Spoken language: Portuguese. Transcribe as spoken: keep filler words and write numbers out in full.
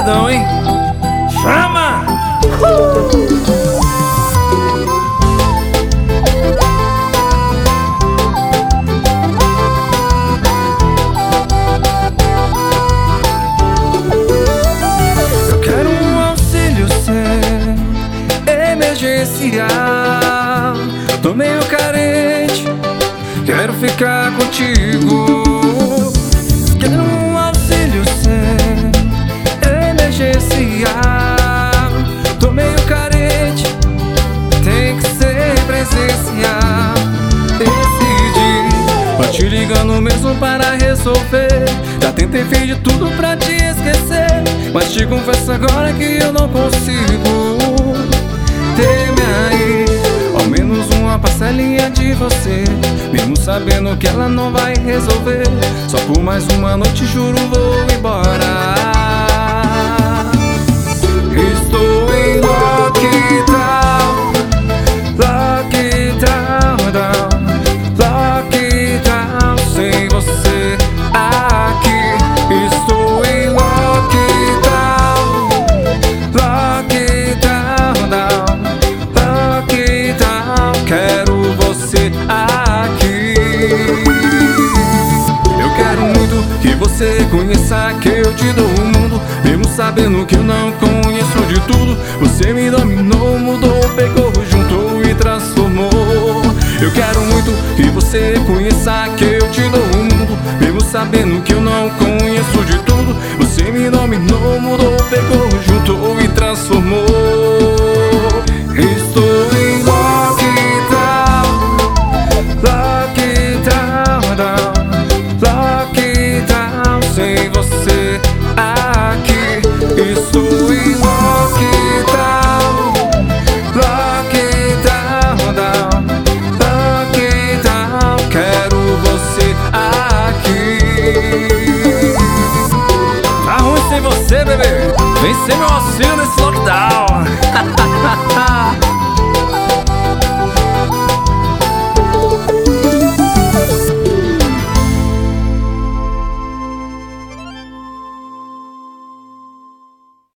pesadão, hein? Chama! Eu quero um auxílio seu, emergencial. Tô meio carente, quero ficar contigo. Quero um auxílio seu, emergencial. Tô meio carente, tem que ser presencial. Decidi, tô te ligando mesmo para resolver. Já tentei, fiz de tudo pra te esquecer, mas te confesso agora que eu não consigo ter-me aí, ao menos uma parcelinha de você, mesmo sabendo que ela não vai resolver. Só por mais uma noite, juro, vou embora. Estou em lockdown, lockdown, down, lockdown, sem você aqui. Estou em lockdown, lockdown, down, lockdown, quero você aqui. Eu quero muito que você conheça que eu te dou o mundo, mesmo sabendo que eu não conheço de tudo. Você me dominou, mudou, pegou, juntou e transformou. Eu quero muito que você conheça que eu te dou o mundo, mesmo sabendo que eu não conheço de tudo. Você me dominou, mudou, pegou, juntou e transformou. Estou em lockdown, lockdown, down, lockdown, sem você aqui. Estou em lockdown, lockdown, down, lockdown, quero você aqui. Tá ruim sem você, bebê? Vem ser meu auxílio nesse